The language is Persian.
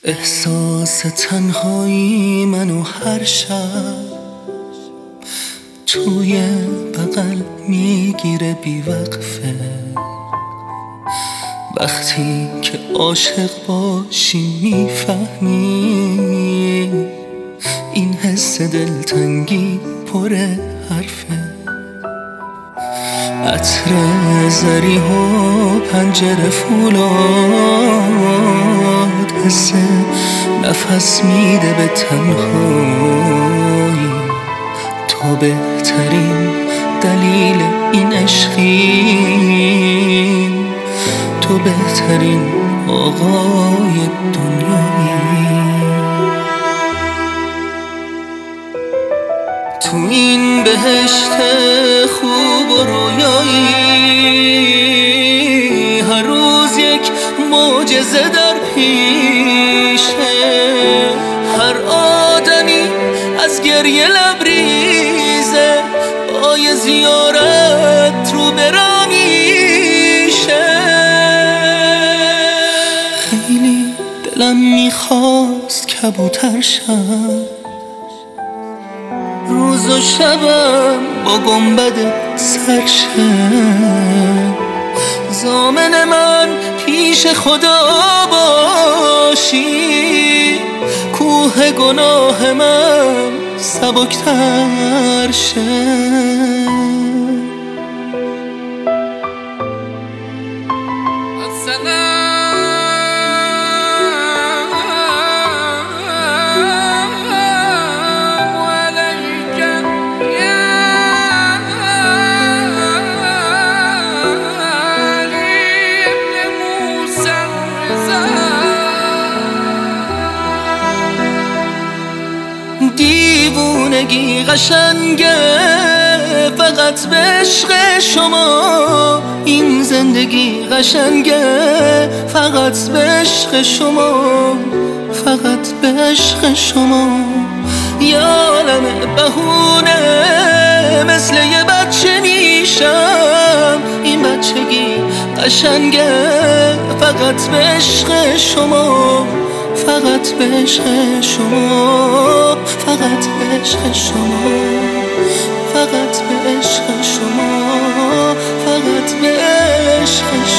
احساس تنهایی منو هر شب توی بغل میگیره بیوقفه. وقتی که عاشق باشی میفهمی این حس دلتنگی پر حرفه. عطر زریح و پنجره فولاد حس نفس میده به تنهایی. تو بهترین دلیل این عشقی، تو بهترین آقای دنیایی. تو این بهشت خوب و رویایی هر روز یک معجزه در پیشه. هر آدمی از گریه لبریزه، پای زیارت رو برامیشه. خیلی دلم میخواست کبوتر شم، روز و شبم با گنبد سرشم. ضامن من پیش خدا باشی، کوه گناه من سبکتر شه. دیوونگی قشنگه فقط به عشق شما، این زندگی قشنگه فقط به عشق شما، فقط به عشق شما. یه عالم بهونه مثل یه بچه میشم، این بچگی قشنگه فقط به عشق شما، فقط به عشق شما، فقط به عشق شما، فقط به عشق شما، فقط به عشق شما.